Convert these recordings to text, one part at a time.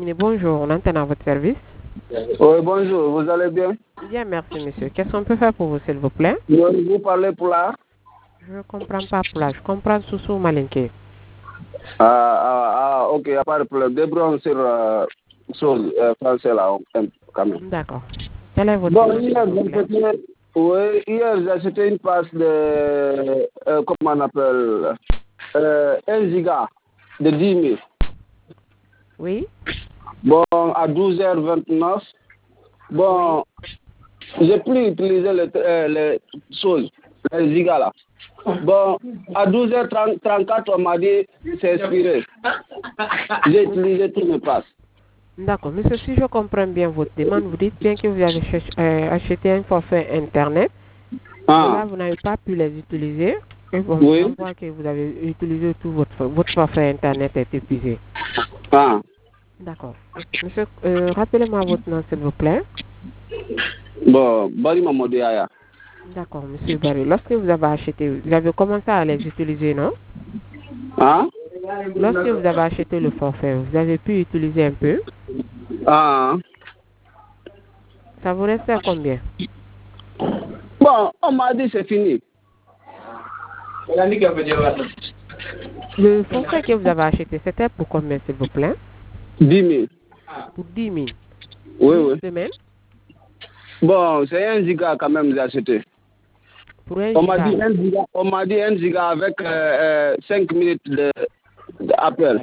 terminé. Bonjour, on entend à votre service. Oui, bonjour, vous allez bien? Bien, merci, monsieur. Qu'est-ce qu'on peut faire pour vous, s'il vous plaît? Vous parlez pour là? Je ne comprends pas pour là. Je comprends Soussou Malinké. Ok, il n'y a pas de problème. Débrouillons sur français là, quand même. D'accord. Quel est votre Bon, nom, s'il vous plaît? hier j'ai acheté une passe de, comment on appelle, 1 giga de 10 000. Oui? Bon, à 12h29. Bon, j'ai plus utilisé les choses, les gigas là. Bon, à 12h34, on m'a dit c'est expiré. J'ai utilisé tous mes passes. D'accord. Monsieur, si je comprends bien votre demande, vous dites bien que vous avez acheté un forfait Internet. Là, vous n'avez pas pu les utiliser. Et bon, Oui. on voit que vous avez utilisé tout votre forfait Internet est épuisé. D'accord. Monsieur, rappelez-moi votre nom, s'il vous plaît. Bon, Bari Mamadou Yaya. D'accord, monsieur Barry. Lorsque vous avez acheté, vous avez commencé à les utiliser, non? Lorsque vous avez acheté le forfait, vous avez pu utiliser un peu? Ça vous reste à combien? Bon, on m'a dit c'est fini. Le forfait que vous avez acheté, c'était pour combien, s'il vous plaît? 10 000. Pour 10 000. Oui, Une oui. semaine? Bon, c'est 1 giga quand même, j'ai acheté. Pour 1 On giga. m'a dit 1 giga avec 5 minutes d'appel.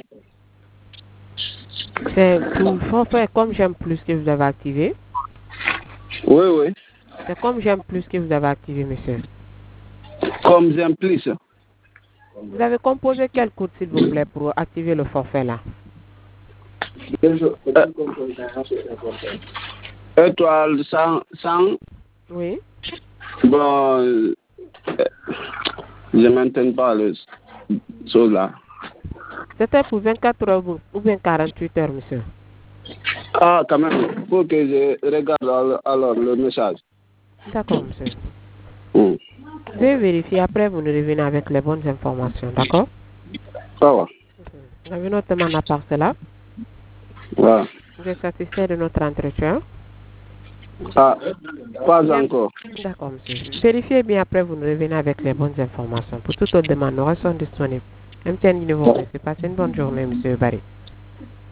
C'est pour le forfait comme j'aime plus que vous avez activé? Oui, oui. C'est comme j'aime plus que vous avez activé, monsieur. Comme j'aime plus. Vous avez composé quel code, s'il vous plaît, pour activer le forfait là? Étoile 100. Oui. Bon, je ne maintiens pas les choses là. C'était pour 24 heures ou bien 48 heures, monsieur? Quand même, il faut que je regarde alors le message. D'accord, monsieur. Je vais vérifier. Après, vous nous revenez avec les bonnes informations, d'accord? Ça va. Nous avons notre demande à part cela. Ouais. Vous êtes satisfait de notre entretien? Pas encore. D'accord, monsieur. Vérifiez bien après, vous nous revenez avec les bonnes informations. Pour toute autre demande, nous restons disponibles. MTN Niveau, passez une bonne journée, monsieur Barry.